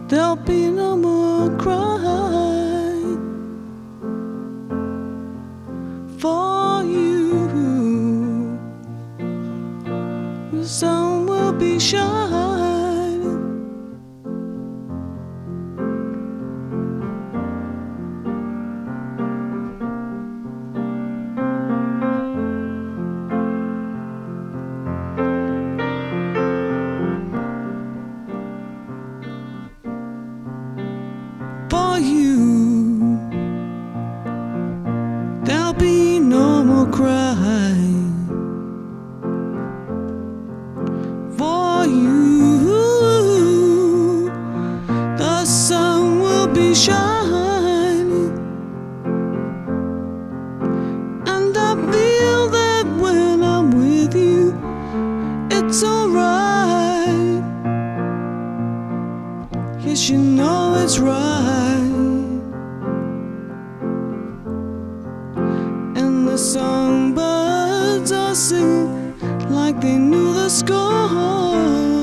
there'll be no more crying for you. The sun will be shining. For you, there'll be no more crying. For you, the sun will be shining, and I feel that when I'm with you, it's alright. Yes, you know it's right. And the songbirds are singing like they knew the score.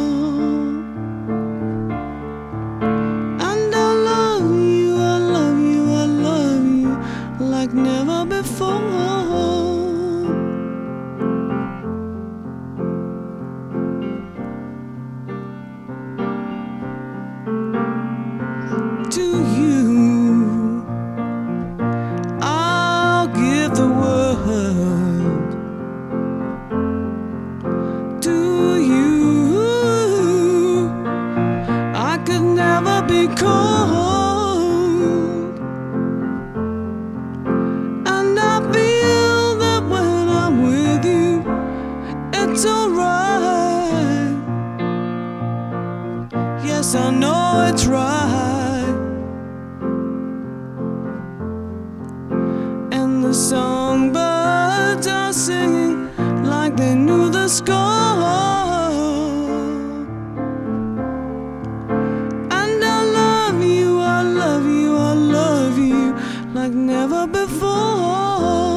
And I love you, I love you, I love you like never before. To you, I'll give the world. To you, I could never be cold. And I feel that when I'm with you, it's alright. Yes, I know it's right. And the songbirds are singing like they knew the score. And I love you, I love you, I love you like never before.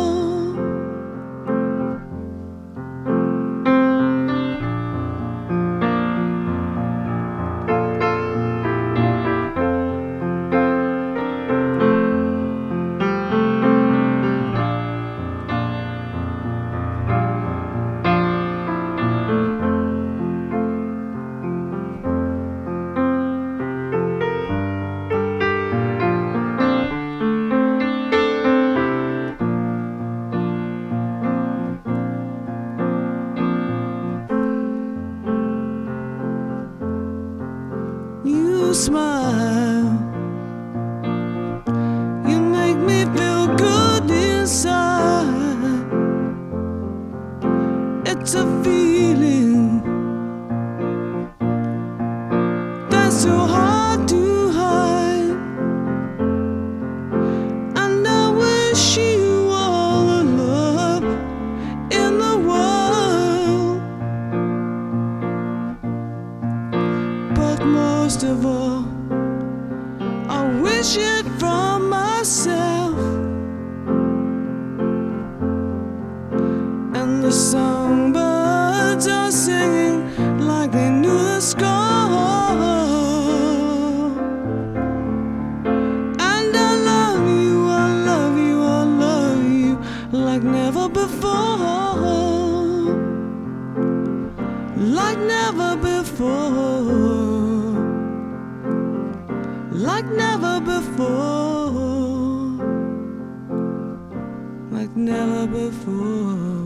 You smile, you make me feel good inside. It's a feeling that's so hard to hide. And I wish you all the love in the world. But most of all, I wish it from myself. And the songbirds are singing like they knew the score. And I love you, I love you, I love you like never before. Like never before. Like never before. Like never before.